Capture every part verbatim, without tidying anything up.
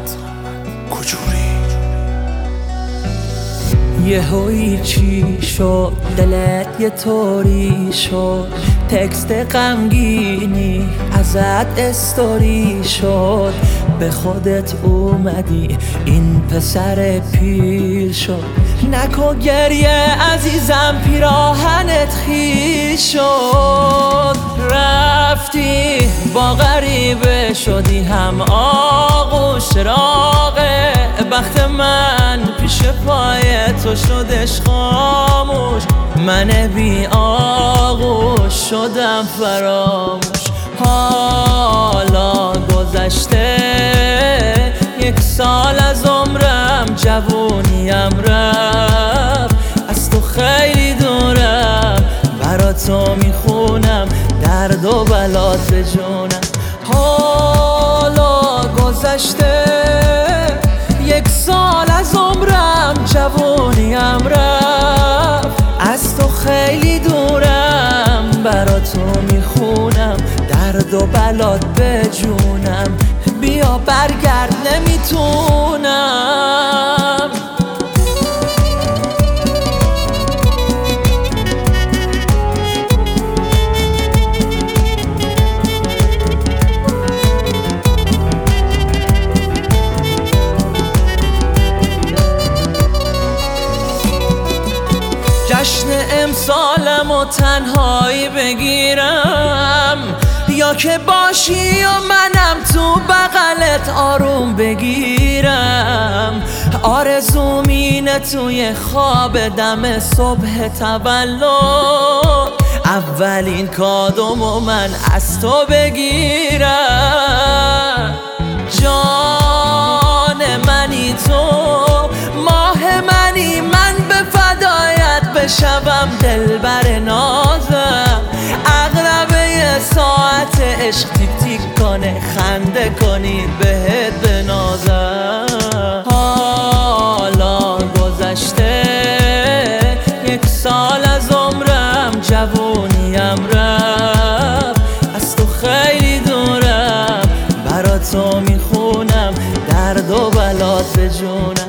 کجوری؟ یهویی چی شد؟ دلت یه طوری شد، تکست غمگینی ازت استوری شد، به خودت اومدی این پسر پیر شد. نکن گریه عزیزم پیراهنت خیس شد، رفتی با غریبه شدی هم آغوش چراغه، بخت من پیش پای تو شدش خاموش، من بی آغوش شدم فراموش. حالا گذشته یک سال از عمرم، جوونیم رفت از تو خیلی دورم، برا تو میخونم درد و بلات به جونم. حالا گذشته یک سال از عمرم، جوونیم رفت از تو خیلی دورم، برا تو میخونم درد و بلات به جونم. بیا برگرد نمیتونم. جشن امسالم و تنهایی بگیرم، یا که باشی و منم تو بغلت آروم بگیرم. آرزوم اینه توی خواب دم صبح تولد، اولین کادومو من از تو بگیرم. جان منی تو، ماه منی، من به فدایت بشوم دلبر نازم. عقربه ساعت عشق تیک تیک کنه، خنده کنی بهت بنازم. حالا گذشته یک سال از عمرم، جوونیم رفت از تو خیلی دورم، برا تو میخونم درد و بلات به جونم.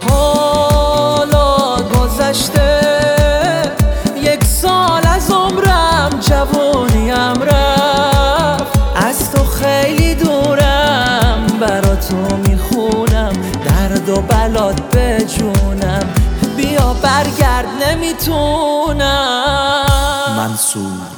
حالا گذشته یک سال از عمرم، جوونیم رفت از تو خیلی دورم، برا تو میخونم درد و بلات به جونم. بیا برگرد نمیتونم. منصور